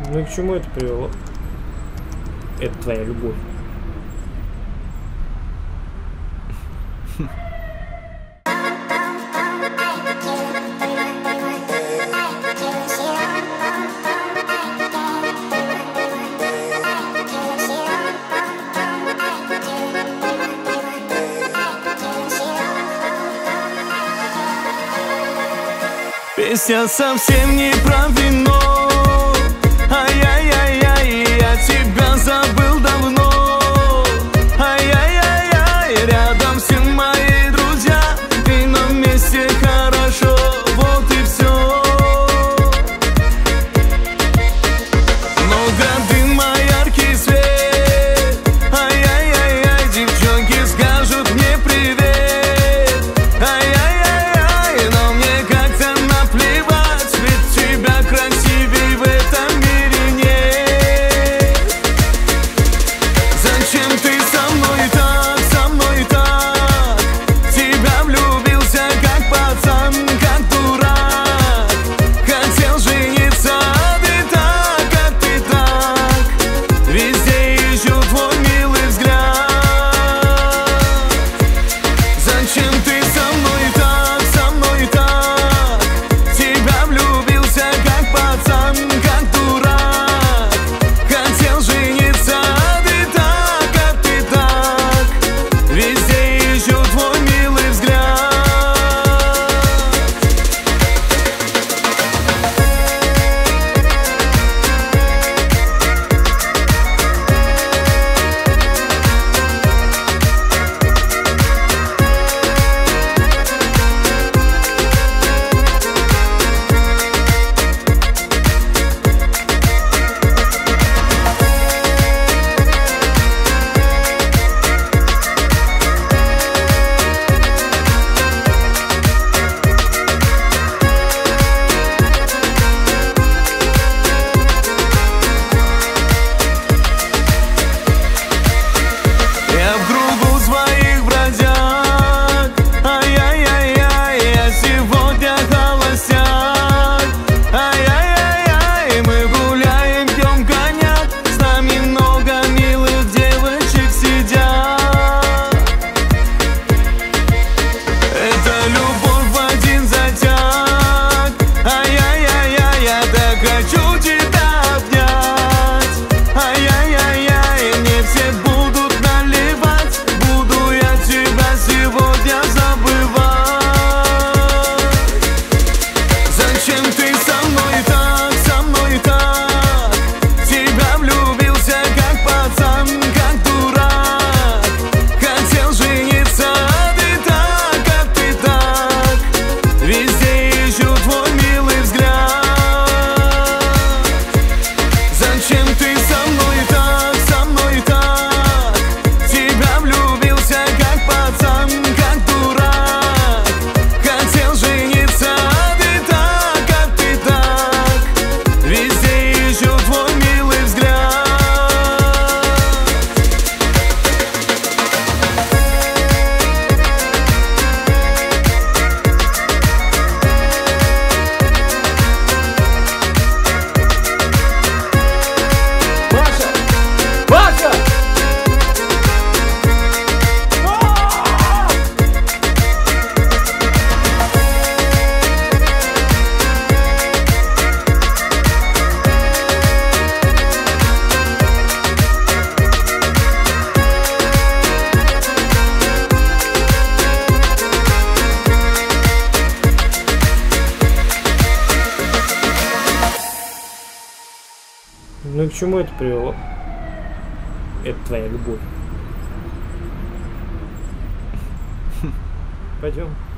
Ну и к чему это привело? Это твоя любовь. Песня совсем не про вино. Ай-яй-яй-яй, я тебя забыл давно. Ай-яй-яй-яй, рядом все мои друзья, и нам вместе хорошо, вот и все. Много дыма, яркий свет. Ай-яй-яй-яй, девчонки скажут мне привет. Ай-яй-яй-яй, но мне как-то наплевать, ведь тебя красивей в этом мире нет. Зачем ты со мной так, со мной так? Тебя влюбился как пацан, как дурак. Хотел жениться, а ты так, а ты так. Везде ищу твой милый взгляд. Зачем ты со мной так, со мной так? Тебя влюбился как пацан, как дурак. Хотел жениться, а ты так. Везде ищу твой милый взгляд. Я в кругу своих бродяг. Ай-яй-яй-яй, я сегодня холостяк. Ай-яй-яй-яй, мы гуляем, пьем коньяк. С нами много милых девочек сидят. Это любовь в один затяг. Ай-яй-яй-яй, я так хочу тебя обнять. Ай-яй-яй-яй, мне все будут наливать. Буду я тебя сегодня забывать. Зачем ты со мной так, со мной так? Тебя влюбился как пацан, как дурак. Хотел жениться, а ты так. Везде ищу твой милый взгляд. Зачем ты со мной так, со мной так? Тебя влюбился как пацан, как дурак. Хотел жениться, а ты так. Везде ищу твой милый взгляд. Маша! Маша! Ну и к чему это привело? Это твоя любовь. Пойдем.